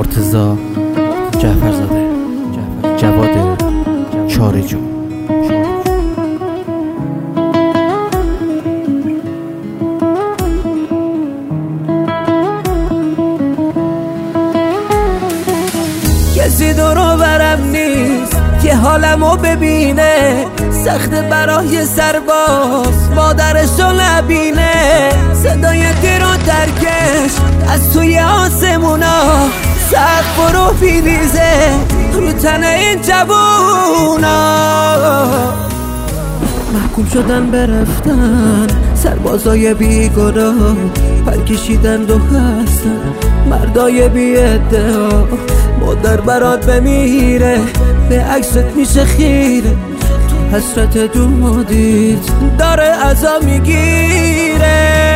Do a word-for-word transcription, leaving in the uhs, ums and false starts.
مرتضی جعفرزاده، جواد چارجو. کسی دورو برم نیست که حالمو ببینه، سخت برای سرباز مادرشو نبینه. صدای تیر و ترکش از توی آسمونا، سقف فرو میریزه رو تن این جوونا. محکوم شدن برفتن سربازای بیگناه، پر کشیدن دو هستن مردای بی ادعا. مادر برات بمیره به عکست میشه خیره، تو حسرت دو مادیت داره عذاب میگیره.